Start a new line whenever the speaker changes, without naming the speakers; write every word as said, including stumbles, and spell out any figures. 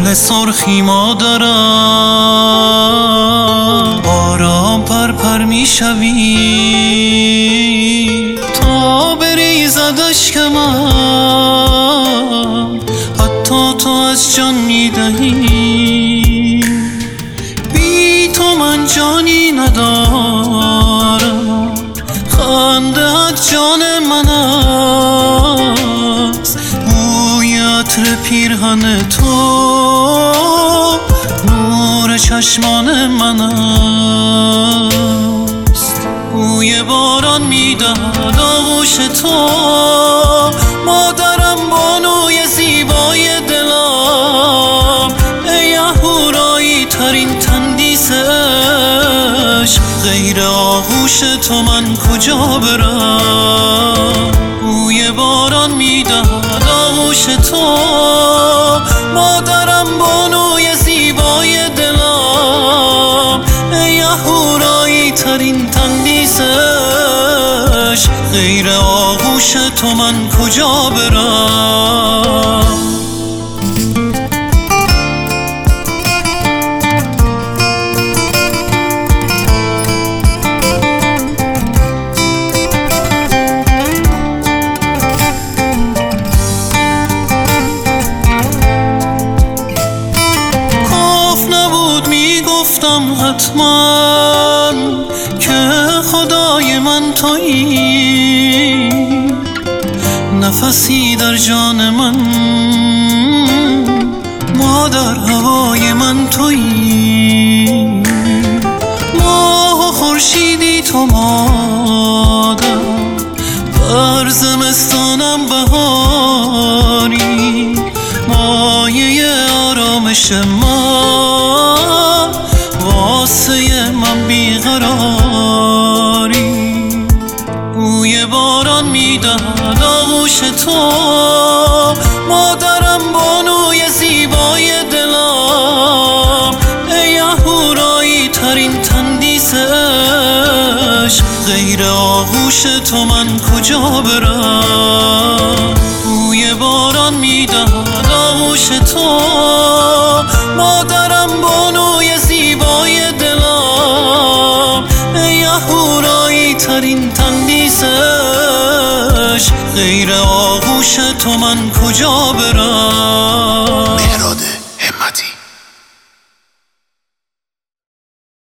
گل سرخی مادرم، آرام پر پر می شوی تا بریزد اشک من، حتی تو از جان می دهی. بی تو من جانی ندارم، خنده ات جان من است، بوی عطر پیرهن تو نور چشمان من است. بوی باران میدهد آغوش تو، مادرم بانوی زیبای دلم، ای اهورایی ترین تندیس عشق، غیر آغوش تو من کجا برم؟ بوی باران میدهد آغوش تو، مادرم بانوی زیبای دلم، ای اهورایی ترین تندیس عشق، غیر آغوش تو من کجا برم؟ حتما که خدای من تویی، نفسی در جان من، مادر هوای من تویی. ماه و خورشیدی تو مادر، بر زمستانم بهاری، مایه آرامش من، واسه من بیقراری. بوی باران میدهد آغوش تو، مادرم بانوی زیبای دلم، ای اهورایی ترین تندیس عشق، غیر آغوش تو من کجا برم؟ بوی باران میدهد آغوش تو، مادرم بانوی زیبای دلم، ای اهورایی ترین تندیس عشق، غیر آغوش تو من کجا برم؟